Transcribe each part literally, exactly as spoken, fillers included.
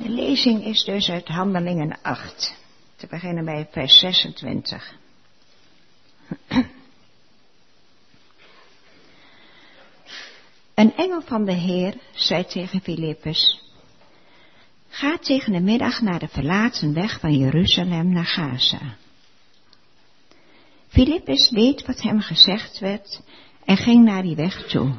De lezing is dus uit Handelingen acht, te beginnen bij vers zesentwintig. Een engel van de Heer zei tegen Filippus: ga tegen de middag naar de verlaten weg van Jeruzalem naar Gaza. Filippus deed wat hem gezegd werd en ging naar die weg toe.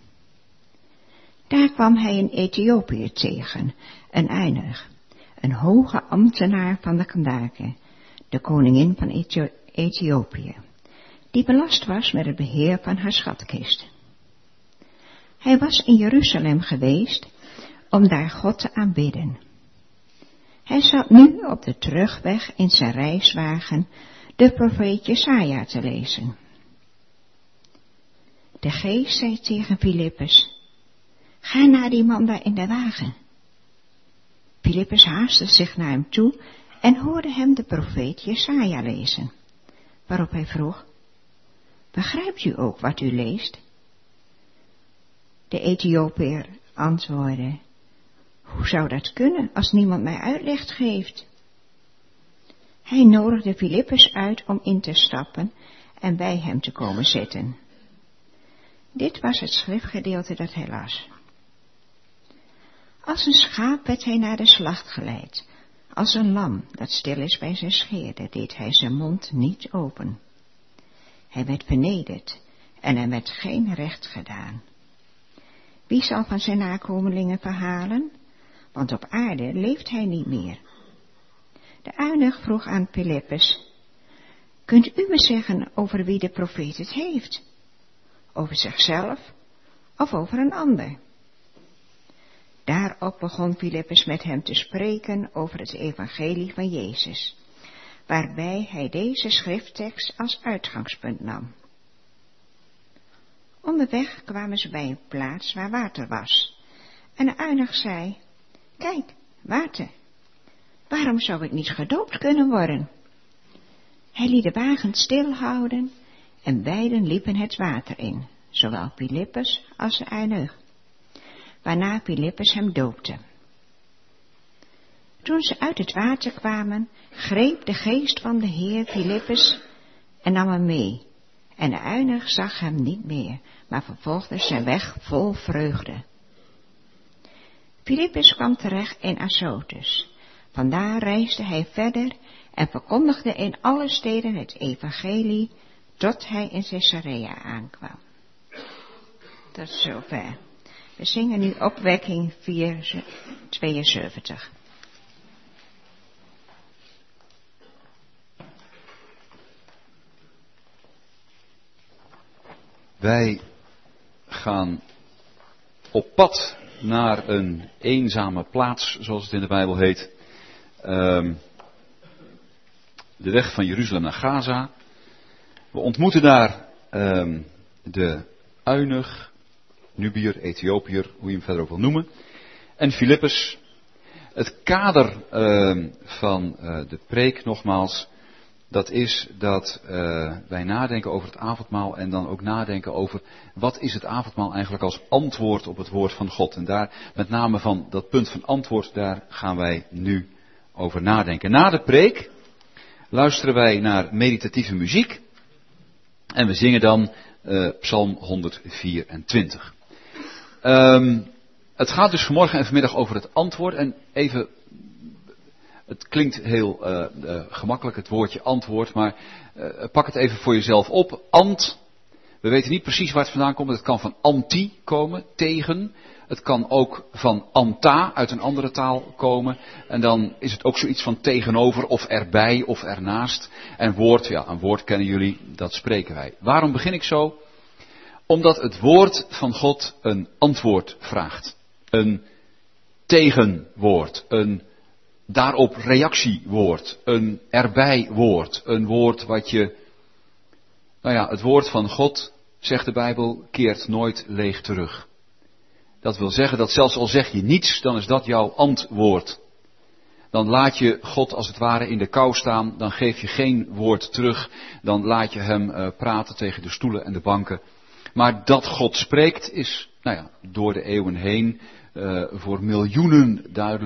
Daar kwam hij een Ethiopiër tegen, een eunuch, een hoge ambtenaar van de Kandake, de koningin van Ethi- Ethiopië, die belast was met het beheer van haar schatkist. Hij was in Jeruzalem geweest om daar God te aanbidden. Hij zat nu op de terugweg in zijn reiswagen de profeet Jesaja te lezen. De geest zei tegen Filippus: ga naar die man daar in de wagen. Filippus haastte zich naar hem toe en hoorde hem de profeet Jesaja lezen, waarop hij vroeg: begrijpt u ook wat u leest? De Ethiopiër antwoordde: hoe zou dat kunnen als niemand mij uitleg geeft? Hij nodigde Filippus uit om in te stappen en bij hem te komen zitten. Dit was het schriftgedeelte dat hij las. Als een schaap werd hij naar de slacht geleid. Als een lam dat stil is bij zijn scheerder, deed hij zijn mond niet open. Hij werd vernederd en hem werd geen recht gedaan. Wie zal van zijn nakomelingen verhalen? Want op aarde leeft hij niet meer. De eunuch vroeg aan Filippus: kunt u me zeggen over wie de profeet het heeft? Over zichzelf of over een ander? Daarop begon Filippus met hem te spreken over het evangelie van Jezus, waarbij hij deze schrifttekst als uitgangspunt nam. Onderweg kwamen ze bij een plaats waar water was, en de eunuch zei: kijk, water. Waarom zou ik niet gedoopt kunnen worden? Hij liet de wagen stilhouden en beiden liepen het water in, zowel Filippus als de eunuch, waarna Filippus hem doopte. Toen ze uit het water kwamen, greep de geest van de Heer Filippus en nam hem mee, en de eunuch zag hem niet meer, maar vervolgde zijn weg vol vreugde. Filippus kwam terecht in Azotus. Vandaar reisde hij verder en verkondigde in alle steden het evangelie, tot hij in Caesarea aankwam. Tot zover. We zingen nu opwekking vier tweeënzeventig. Wij gaan op pad naar een eenzame plaats, zoals het in de Bijbel heet. Um, de weg van Jeruzalem naar Gaza. We ontmoeten daar um, de eunuch, Nubiër, Ethiopiër, hoe je hem verder ook wil noemen. En Filippus. Het kader um, van uh, de preek nogmaals, dat is dat uh, wij nadenken over het avondmaal en dan ook nadenken over wat is het avondmaal eigenlijk als antwoord op het woord van God. En daar met name van dat punt van antwoord, daar gaan wij nu over nadenken. Na de preek luisteren wij naar meditatieve muziek en we zingen dan uh, Psalm honderdvierentwintig. Um, het gaat dus vanmorgen en vanmiddag over het antwoord en even... Het klinkt heel uh, uh, gemakkelijk, het woordje antwoord, maar uh, pak het even voor jezelf op. Ant, we weten niet precies waar het vandaan komt. Het kan van anti komen, tegen. Het kan ook van anta, uit een andere taal komen. En dan is het ook zoiets van tegenover, of erbij, of ernaast. En woord, ja, een woord kennen jullie, dat spreken wij. Waarom begin ik zo? Omdat het woord van God een antwoord vraagt. Een tegenwoord, een daarop reactiewoord, een erbijwoord, een woord wat je, nou ja, het woord van God, zegt de Bijbel, keert nooit leeg terug. Dat wil zeggen dat zelfs al zeg je niets, dan is dat jouw antwoord. Dan laat je God als het ware in de kou staan, dan geef je geen woord terug, dan laat je hem uh, praten tegen de stoelen en de banken. Maar dat God spreekt is, nou ja, door de eeuwen heen uh, voor miljoenen duidelijk.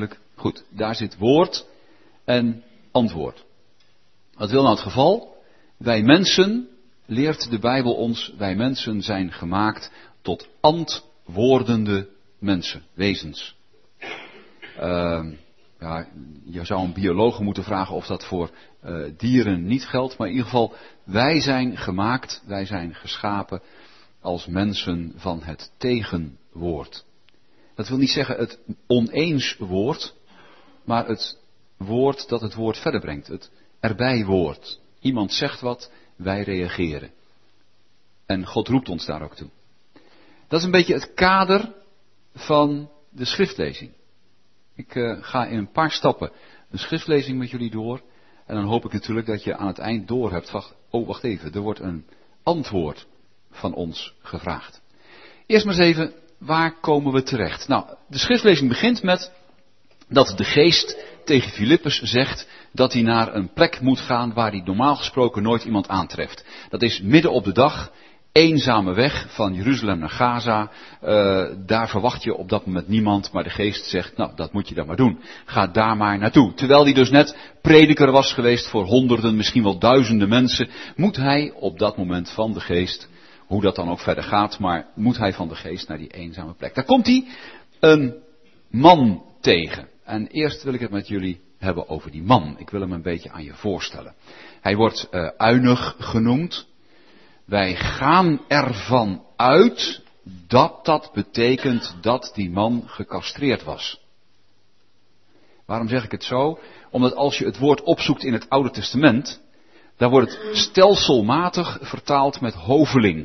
Goed, daar zit woord en antwoord. Wat wil nou het geval? Wij mensen, leert de Bijbel ons, wij mensen zijn gemaakt tot antwoordende mensen, wezens. Uh, ja, je zou een bioloog moeten vragen of dat voor uh, dieren niet geldt, maar in ieder geval, wij zijn gemaakt, wij zijn geschapen als mensen van het tegenwoord. Dat wil niet zeggen het oneens woord, maar het woord dat het woord verder brengt, het erbij woord. Iemand zegt wat, wij reageren. En God roept ons daar ook toe. Dat is een beetje het kader van de schriftlezing. Ik uh, ga in een paar stappen een schriftlezing met jullie door. En dan hoop ik natuurlijk dat je aan het eind door hebt. Wacht, oh, wacht even, er wordt een antwoord van ons gevraagd. Eerst maar eens even, waar komen we terecht? Nou, de schriftlezing begint met dat de geest tegen Filippus zegt dat hij naar een plek moet gaan waar hij normaal gesproken nooit iemand aantreft. Dat is midden op de dag, eenzame weg van Jeruzalem naar Gaza. Uh, daar verwacht je op dat moment niemand, maar de geest zegt, nou, dat moet je dan maar doen. Ga daar maar naartoe. Terwijl hij dus net prediker was geweest voor honderden, misschien wel duizenden mensen, moet hij op dat moment van de geest, hoe dat dan ook verder gaat, maar moet hij van de geest naar die eenzame plek. Daar komt hij een man tegen. En eerst wil ik het met jullie hebben over die man. Ik wil hem een beetje aan je voorstellen. Hij wordt uh, Uinig genoemd. Wij gaan ervan uit dat dat betekent dat die man gecastreerd was. Waarom zeg ik het zo? Omdat als je het woord opzoekt in het Oude Testament, dan wordt het stelselmatig vertaald met hoveling.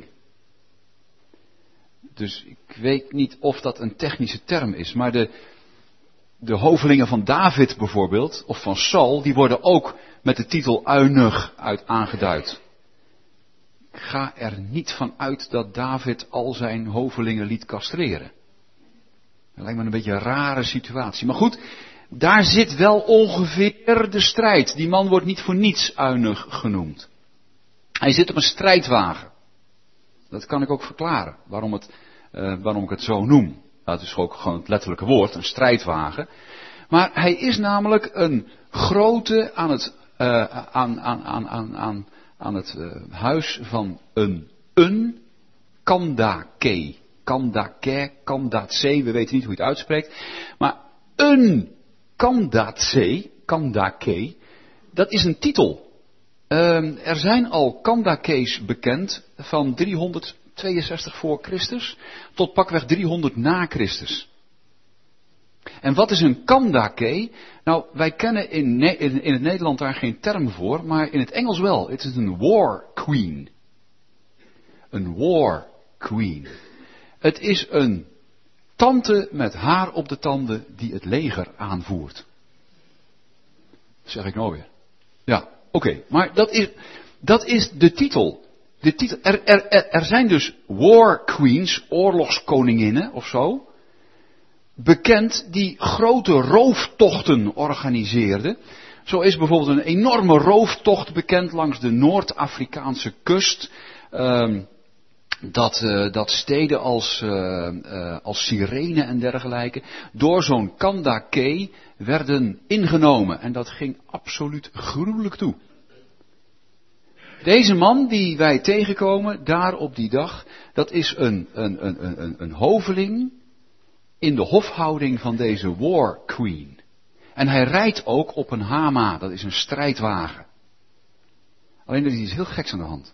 Dus ik weet niet of dat een technische term is, maar de, de hovelingen van David bijvoorbeeld, of van Saul, die worden ook met de titel Uinig uit aangeduid. Ik ga er niet van uit dat David al zijn hovelingen liet castreren. Dat lijkt me een beetje een rare situatie. Maar goed, daar zit wel ongeveer de strijd. Die man wordt niet voor niets Uinig genoemd. Hij zit op een strijdwagen. Dat kan ik ook verklaren, waarom, het, uh, waarom ik het zo noem. Dat is ook gewoon het letterlijke woord, een strijdwagen. Maar hij is namelijk een grote aan het, uh, aan, aan, aan, aan, aan, aan het uh, huis van een, een Kandake. Kandake, Kandace, we weten niet hoe je het uitspreekt. Maar een Kandace, Kandake, dat is een titel. Uh, er zijn al Kandakees bekend van driehonderdtweeënzestig voor Christus tot pakweg driehonderd na Christus. En wat is een Kandake? Nou, wij kennen in, ne- in, in het Nederland daar geen term voor, maar in het Engels wel. Het is een war queen. Een war queen. Het is een tante met haar op de tanden die het leger aanvoert. Dat zeg ik nou weer. Ja, oké. Okay, maar dat is, dat is de titel. De titel er, er, er, er zijn dus war queens, oorlogskoninginnen of zo, bekend die grote rooftochten organiseerden. Zo is bijvoorbeeld een enorme rooftocht bekend langs de Noord-Afrikaanse kust. Um, dat, uh, dat steden als, uh, uh, als Cyrene en dergelijke door zo'n Kandake werden ingenomen. En dat ging absoluut gruwelijk toe. Deze man die wij tegenkomen daar op die dag, dat is een, een, een, een, een hoveling in de hofhouding van deze war queen. En hij rijdt ook op een hama, dat is een strijdwagen. Alleen er is iets heel geks aan de hand.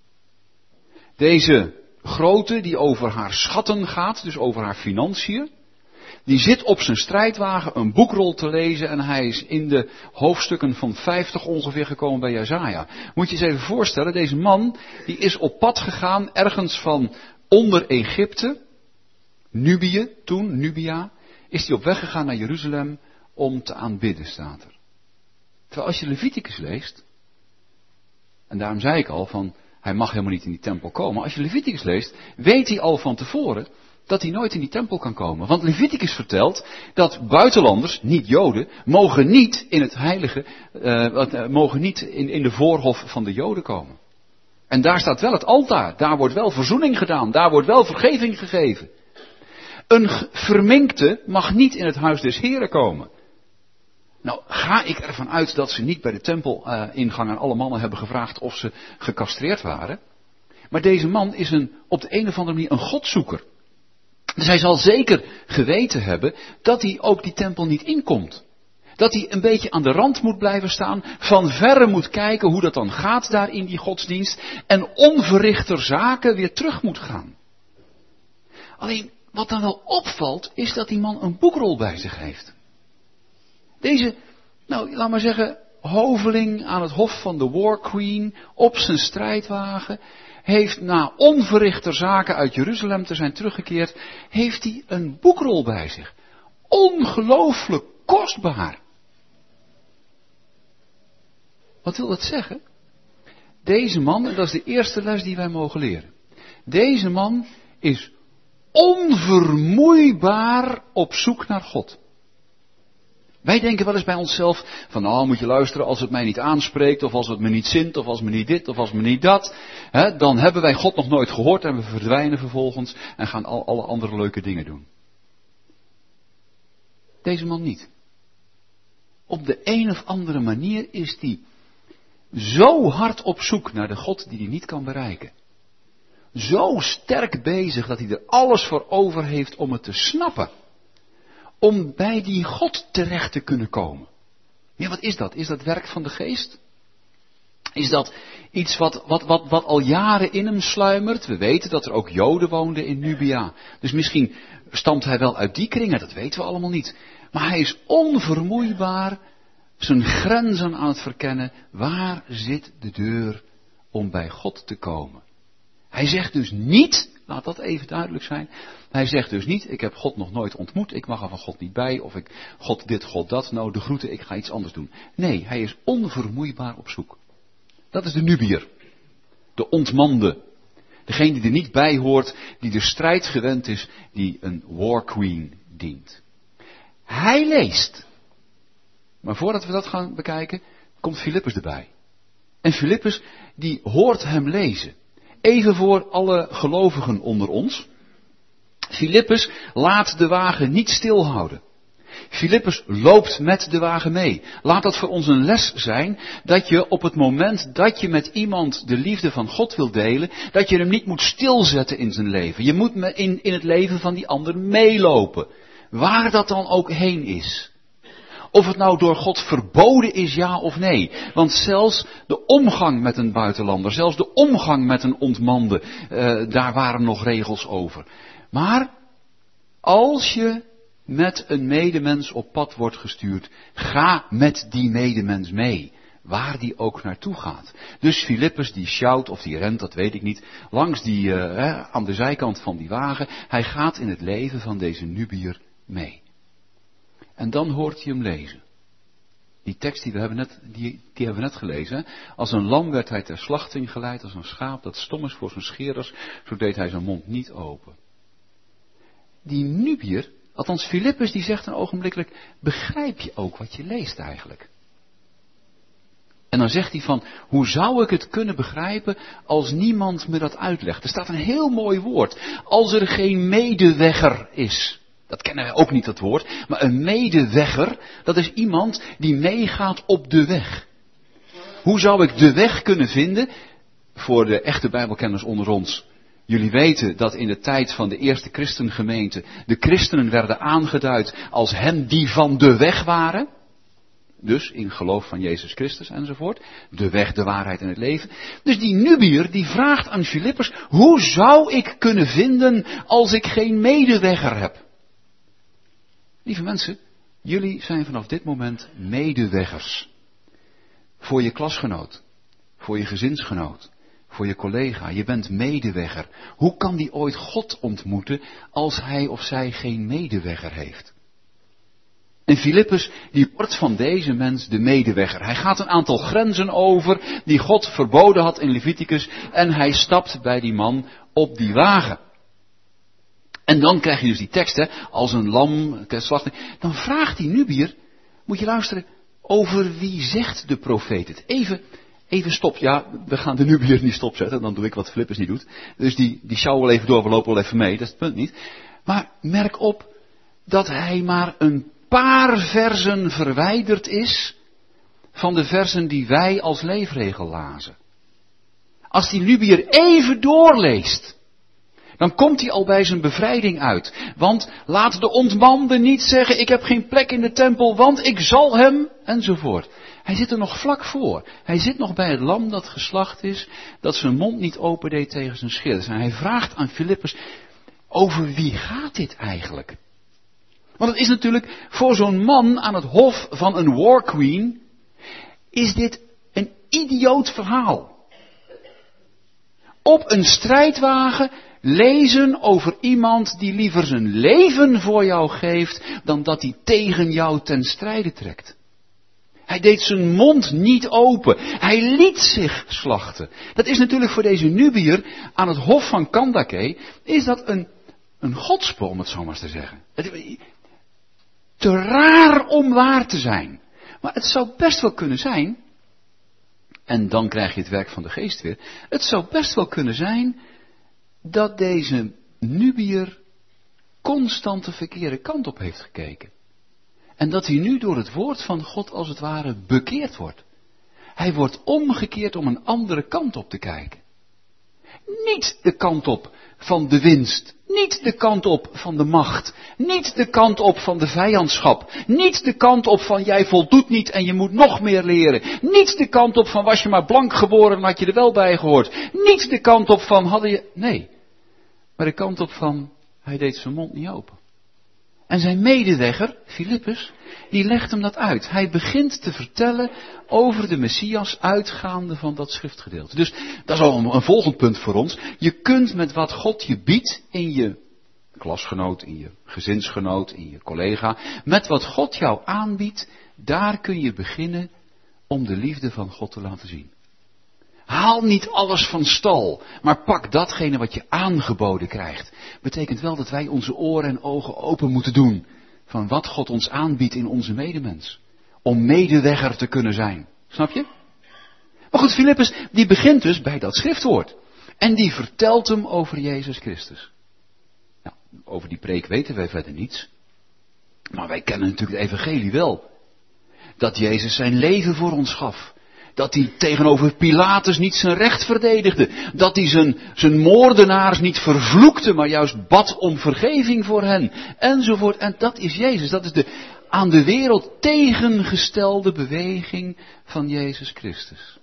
Deze grote die over haar schatten gaat, dus over haar financiën, die zit op zijn strijdwagen een boekrol te lezen en hij is in de hoofdstukken van vijftig ongeveer gekomen bij Jesaja. Moet je je eens even voorstellen, deze man die is op pad gegaan ergens van onder Egypte, Nubië, toen Nubia, is hij op weg gegaan naar Jeruzalem om te aanbidden, staat er. Terwijl als je Leviticus leest, en daarom zei ik al van, hij mag helemaal niet in die tempel komen. Als je Leviticus leest, weet hij al van tevoren dat hij nooit in die tempel kan komen. Want Leviticus vertelt dat buitenlanders, niet Joden, mogen niet in het heilige, uh, mogen niet in, in de voorhof van de Joden komen. En daar staat wel het altaar, daar wordt wel verzoening gedaan, daar wordt wel vergeving gegeven. Een verminkte mag niet in het huis des Heren komen. Nou, ga ik ervan uit dat ze niet bij de tempelingang uh, aan alle mannen hebben gevraagd of ze gecastreerd waren. Maar deze man is een, op de een of andere manier een godzoeker. Dus hij zal zeker geweten hebben dat hij ook die tempel niet inkomt. Dat hij een beetje aan de rand moet blijven staan, van verre moet kijken hoe dat dan gaat daar in die godsdienst en onverrichter zaken weer terug moet gaan. Alleen, wat dan wel opvalt, is dat die man een boekrol bij zich heeft. Deze, nou, laat maar zeggen, hoveling aan het hof van de War Queen, op zijn strijdwagen, heeft na onverrichter zaken uit Jeruzalem te zijn teruggekeerd, heeft hij een boekrol bij zich. Ongelooflijk kostbaar. Wat wil dat zeggen? Deze man, en dat is de eerste les die wij mogen leren. Deze man is onvermoeibaar op zoek naar God. Wij denken wel eens bij onszelf van, nou moet je luisteren, als het mij niet aanspreekt, of als het me niet zint, of als me niet dit, of als me niet dat, hè, dan hebben wij God nog nooit gehoord en we verdwijnen vervolgens en gaan al alle andere leuke dingen doen. Deze man niet. Op de een of andere manier is die zo hard op zoek naar de God die hij niet kan bereiken. Zo sterk bezig dat hij er alles voor over heeft om het te snappen. Om bij die God terecht te kunnen komen. Ja, wat is dat? Is dat werk van de geest? Is dat iets wat, wat, wat, wat al jaren in hem sluimert? We weten dat er ook Joden woonden in Nubia. Dus misschien stamt hij wel uit die kringen, dat weten we allemaal niet. Maar hij is onvermoeibaar zijn grenzen aan het verkennen. Waar zit de deur om bij God te komen? Hij zegt dus niet, laat dat even duidelijk zijn. Hij zegt dus niet, ik heb God nog nooit ontmoet, ik mag er van God niet bij, of ik, God dit, God dat, nou de groeten, ik ga iets anders doen. Nee, hij is onvermoeibaar op zoek. Dat is de Nubiër. De ontmande. Degene die er niet bij hoort, die de strijd gewend is, die een war queen dient. Hij leest. Maar voordat we dat gaan bekijken, komt Filippus erbij. En Filippus, die hoort hem lezen. Even voor alle gelovigen onder ons. Filippus laat de wagen niet stilhouden. Filippus loopt met de wagen mee. Laat dat voor ons een les zijn, dat je op het moment dat je met iemand de liefde van God wil delen, dat je hem niet moet stilzetten in zijn leven. Je moet in, in het leven van die ander meelopen. Waar dat dan ook heen is. Of het nou door God verboden is, ja of nee. Want zelfs de omgang met een buitenlander, zelfs de omgang met een ontmande, uh, daar waren nog regels over. Maar als je met een medemens op pad wordt gestuurd, ga met die medemens mee. Waar die ook naartoe gaat. Dus Filippus die sjouwt of die rent, dat weet ik niet, langs die, uh, hè, aan de zijkant van die wagen. Hij gaat in het leven van deze Nubiër mee. En dan hoort hij hem lezen. Die tekst die we hebben net, die, die hebben we net gelezen. Hè? Als een lam werd hij ter slachting geleid, als een schaap dat stom is voor zijn scheerders, zo deed hij zijn mond niet open. Die Nubiër, althans Filippus, die zegt dan ogenblikkelijk, begrijp je ook wat je leest eigenlijk? En dan zegt hij van, hoe zou ik het kunnen begrijpen als niemand me dat uitlegt? Er staat een heel mooi woord, als er geen medewegger is. Dat kennen wij ook niet, dat woord. Maar een medewegger, dat is iemand die meegaat op de weg. Hoe zou ik de weg kunnen vinden? Voor de echte Bijbelkenners onder ons. Jullie weten dat in de tijd van de eerste christengemeente de christenen werden aangeduid als hen die van de weg waren. Dus in geloof van Jezus Christus enzovoort. De weg, de waarheid en het leven. Dus die Nubiër die vraagt aan Filippus, hoe zou ik kunnen vinden als ik geen medewegger heb? Lieve mensen, jullie zijn vanaf dit moment medeweggers. Voor je klasgenoot, voor je gezinsgenoot, voor je collega. Je bent medewegger. Hoe kan die ooit God ontmoeten als hij of zij geen medewegger heeft? En Filippus, die wordt van deze mens de medewegger. Hij gaat een aantal grenzen over die God verboden had in Leviticus en hij stapt bij die man op die wagen. En dan krijg je dus die tekst, hè, als een lam ter slachting. Dan vraagt die Nubiër, moet je luisteren, over wie zegt de profeet het? Even, even stop. Ja, we gaan de Nubiër niet stopzetten, dan doe ik wat Filippus niet doet. Dus die, die sjouwen wel even door, we lopen wel even mee, dat is het punt niet. Maar merk op dat hij maar een paar versen verwijderd is van de versen die wij als leefregel lazen. Als die Nubiër even doorleest, dan komt hij al bij zijn bevrijding uit. Want laat de ontmande niet zeggen, ik heb geen plek in de tempel, want ik zal hem, enzovoort. Hij zit er nog vlak voor. Hij zit nog bij het lam dat geslacht is, dat zijn mond niet opendeed tegen zijn schilders. En hij vraagt aan Filippus, over wie gaat dit eigenlijk? Want het is natuurlijk voor zo'n man aan het hof van een war queen, is dit een idioot verhaal. Op een strijdwagen lezen over iemand die liever zijn leven voor jou geeft, dan dat hij tegen jou ten strijde trekt. Hij deed zijn mond niet open. Hij liet zich slachten. Dat is natuurlijk voor deze Nubiër aan het hof van Kandake, is dat een, een godsspel, om het zo maar eens te zeggen. Het, te raar om waar te zijn. Maar het zou best wel kunnen zijn, en dan krijg je het werk van de geest weer, het zou best wel kunnen zijn dat deze Nubiër constant de verkeerde kant op heeft gekeken. En dat hij nu door het woord van God als het ware bekeerd wordt. Hij wordt omgekeerd om een andere kant op te kijken. Niet de kant op van de winst. Niet de kant op van de macht. Niet de kant op van de vijandschap. Niet de kant op van jij voldoet niet en je moet nog meer leren. Niet de kant op van was je maar blank geboren dan had je er wel bij gehoord. Niet de kant op van hadden je... Nee. Maar de kant op van hij deed zijn mond niet open. En zijn medewegger, Filippus, die legt hem dat uit. Hij begint te vertellen over de Messias uitgaande van dat schriftgedeelte. Dus dat is al een, een volgend punt voor ons. Je kunt met wat God je biedt in je klasgenoot, in je gezinsgenoot, in je collega. Met wat God jou aanbiedt, daar kun je beginnen om de liefde van God te laten zien. Haal niet alles van stal, maar pak datgene wat je aangeboden krijgt. Betekent wel dat wij onze oren en ogen open moeten doen van wat God ons aanbiedt in onze medemens. Om medewegger te kunnen zijn. Snap je? Maar goed, Filippus die begint dus bij dat schriftwoord. En die vertelt hem over Jezus Christus. Nou, over die preek weten wij verder niets. Maar wij kennen natuurlijk het evangelie wel. Dat Jezus zijn leven voor ons gaf. Dat hij tegenover Pilatus niet zijn recht verdedigde. Dat hij zijn, zijn moordenaars niet vervloekte, maar juist bad om vergeving voor hen. Enzovoort. En dat is Jezus. Dat is de aan de wereld tegengestelde beweging van Jezus Christus.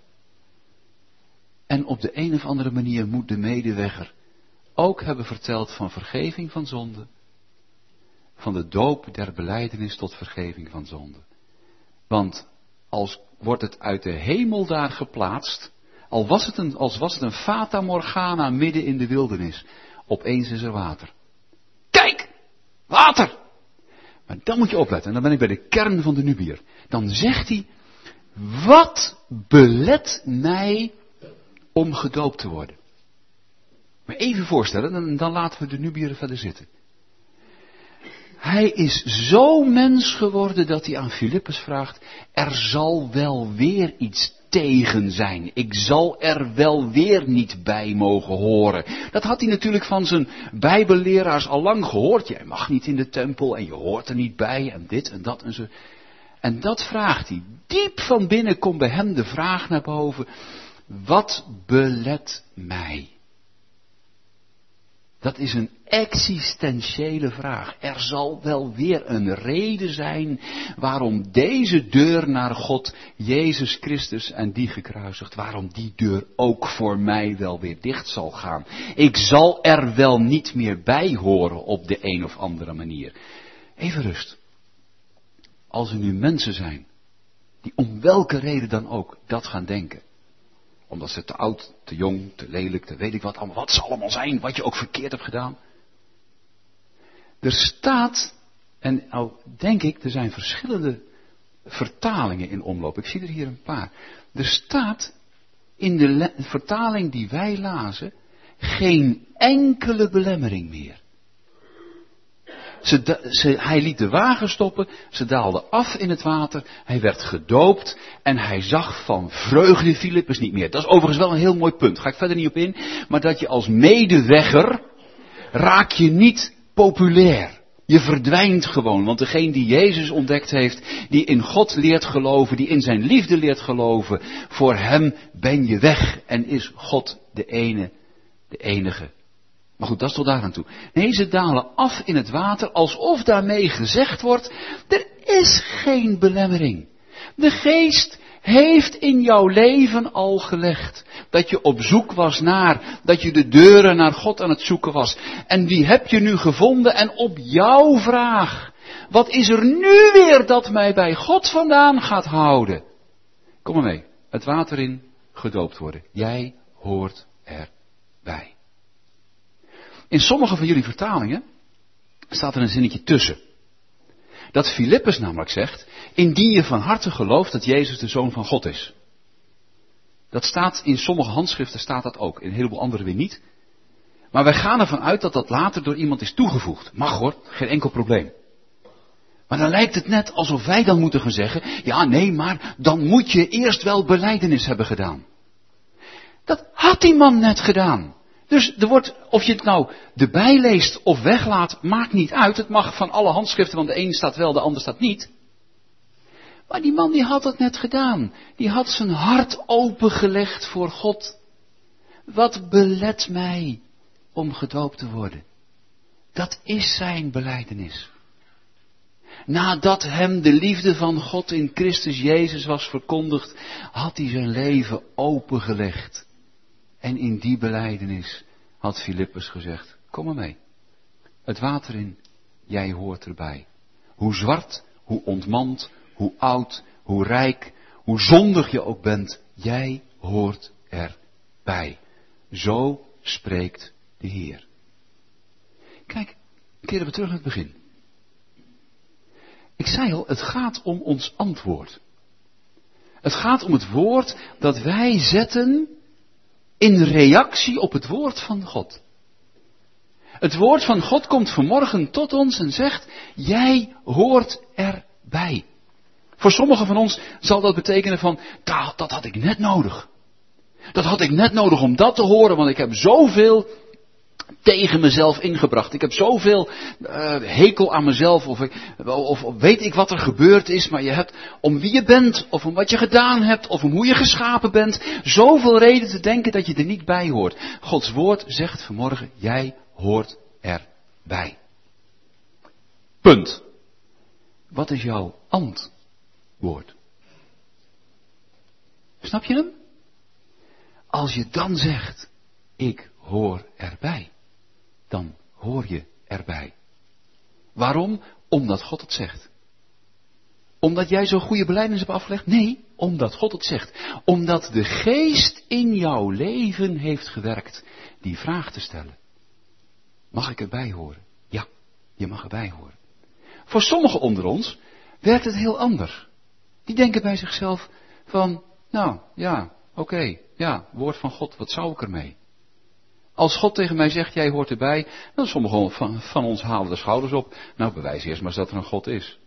En op de een of andere manier moet de medewegger ook hebben verteld van vergeving van zonde. Van de doop der belijdenis tot vergeving van zonde. Want als wordt het uit de hemel daar geplaatst, al was het een, als was het een fata morgana midden in de wildernis. Opeens is er water. Kijk! Water! Maar dan moet je opletten, en dan ben ik bij de kern van de Nubiër. Dan zegt hij, wat belet mij om gedoopt te worden? Maar even voorstellen, dan, dan laten we de Nubiër verder zitten. Hij is zo mens geworden dat hij aan Filippus vraagt, er zal wel weer iets tegen zijn. Ik zal er wel weer niet bij mogen horen. Dat had hij natuurlijk van zijn bijbelleraars al lang gehoord. Jij mag niet in de tempel en je hoort er niet bij en dit en dat en zo. En dat vraagt hij. Diep van binnen komt bij hem de vraag naar boven. Wat belet mij? Dat is een existentiële vraag. Er zal wel weer een reden zijn waarom deze deur naar God, Jezus Christus en die gekruisigd, waarom die deur ook voor mij wel weer dicht zal gaan. Ik zal er wel niet meer bij horen op de een of andere manier. Even rust. Als er nu mensen zijn die om welke reden dan ook dat gaan denken. Omdat ze te oud, te jong, te lelijk, te weet ik wat allemaal. Wat ze allemaal zijn, wat je ook verkeerd hebt gedaan. Er staat, en nou denk ik, er zijn verschillende vertalingen in omloop. Ik zie er hier een paar. Er staat in de le- vertaling die wij lazen, geen enkele belemmering meer. Ze, ze, hij liet de wagen stoppen, ze daalden af in het water, hij werd gedoopt en hij zag van vreugde Filippus niet meer. Dat is overigens wel een heel mooi punt, daar ga ik verder niet op in, maar dat je als medewegger raak je niet populair. Je verdwijnt gewoon, want degene die Jezus ontdekt heeft, die in God leert geloven, die in zijn liefde leert geloven, voor hem ben je weg en is God de ene, de enige. Maar goed, dat is tot daar aan toe. Nee, ze dalen af in het water alsof daarmee gezegd wordt, er is geen belemmering. De geest heeft in jouw leven al gelegd dat je op zoek was naar, dat je de deuren naar God aan het zoeken was. En die heb je nu gevonden en op jouw vraag, wat is er nu weer dat mij bij God vandaan gaat houden? Kom maar mee, het water in, gedoopt worden. Jij hoort erbij. In sommige van jullie vertalingen staat er een zinnetje tussen. Dat Filippus namelijk zegt, indien je van harte gelooft dat Jezus de Zoon van God is. Dat staat in sommige handschriften, staat dat ook, in een heleboel andere weer niet. Maar wij gaan ervan uit dat dat later door iemand is toegevoegd. Mag hoor, geen enkel probleem. Maar dan lijkt het net alsof wij dan moeten gaan zeggen, ja nee, maar dan moet je eerst wel belijdenis hebben gedaan. Dat had die man net gedaan. Dus er wordt, of je het nou erbij leest of weglaat, maakt niet uit. Het mag van alle handschriften, want de een staat wel, de ander staat niet. Maar die man die had het net gedaan. Die had zijn hart opengelegd voor God. Wat belet mij om gedoopt te worden? Dat is zijn belijdenis. Nadat hem de liefde van God in Christus Jezus was verkondigd, had hij zijn leven opengelegd. En in die belijdenis had Filippus gezegd, kom maar mee. Het water in, jij hoort erbij. Hoe zwart, hoe ontmand, hoe oud, hoe rijk, hoe zondig je ook bent, jij hoort erbij. Zo spreekt de Heer. Kijk, keren we terug naar het begin. Ik zei al, het gaat om ons antwoord. Het gaat om het woord dat wij zetten in reactie op het woord van God. Het woord van God komt vanmorgen tot ons en zegt, jij hoort erbij. Voor sommigen van ons zal dat betekenen van, dat, dat had ik net nodig. Dat had ik net nodig om dat te horen, want ik heb zoveel tegen mezelf ingebracht. Ik heb zoveel uh, hekel aan mezelf, of, of, of weet ik wat er gebeurd is, maar je hebt om wie je bent, of om wat je gedaan hebt, of om hoe je geschapen bent, zoveel reden te denken dat je er niet bij hoort. Gods woord zegt vanmorgen, jij hoort erbij. Punt. Wat is jouw antwoord? Snap je hem? Als je dan zegt, ik hoor erbij, dan hoor je erbij. Waarom? Omdat God het zegt. Omdat jij zo'n goede belijdenis hebt afgelegd? Nee, omdat God het zegt. Omdat de geest in jouw leven heeft gewerkt die vraag te stellen. Mag ik erbij horen? Ja, je mag erbij horen. Voor sommigen onder ons werkt het heel anders. Die denken bij zichzelf van, nou ja, oké, okay, ja, woord van God, wat zou ik ermee? Als God tegen mij zegt, jij hoort erbij, dan sommigen van, van ons halen de schouders op. Nou, bewijs eerst maar eens dat er een God is.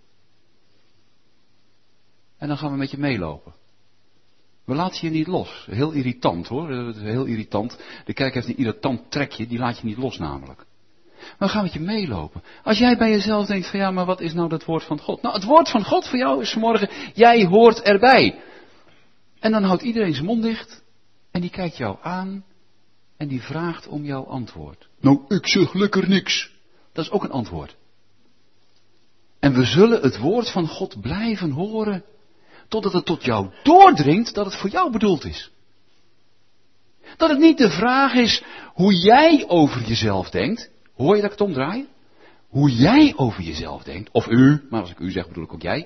En dan gaan we met je meelopen. We laten je niet los. Heel irritant hoor, heel irritant. De kerk heeft een irritant trekje, die laat je niet los namelijk. Maar we gaan met je meelopen. Als jij bij jezelf denkt van ja, maar wat is nou dat woord van God? Nou, het woord van God voor jou is vanmorgen, jij hoort erbij. En dan houdt iedereen zijn mond dicht en die kijkt jou aan en die vraagt om jouw antwoord. Nou, ik zeg lekker niks. Dat is ook een antwoord. En we zullen het woord van God blijven horen totdat het tot jou doordringt dat het voor jou bedoeld is. Dat het niet de vraag is hoe jij over jezelf denkt. Hoor je dat ik het omdraai? Hoe jij over jezelf denkt. Of u, maar als ik u zeg bedoel ik ook jij.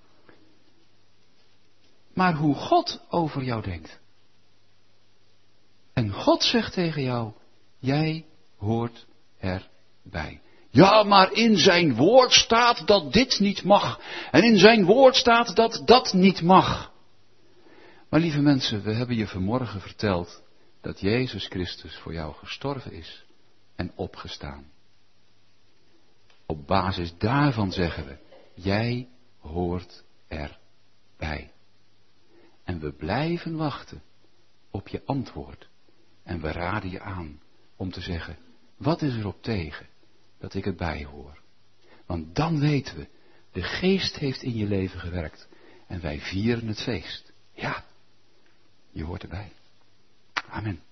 Maar hoe God over jou denkt. En God zegt tegen jou, jij hoort erbij. Ja, maar in zijn woord staat dat dit niet mag. En in zijn woord staat dat dat niet mag. Maar lieve mensen, we hebben je vanmorgen verteld dat Jezus Christus voor jou gestorven is en opgestaan. Op basis daarvan zeggen we, jij hoort erbij. En we blijven wachten op je antwoord. En we raden je aan om te zeggen, wat is er op tegen dat ik erbij hoor? Want dan weten we, de Geest heeft in je leven gewerkt. En wij vieren het feest. Ja, je hoort erbij. Amen.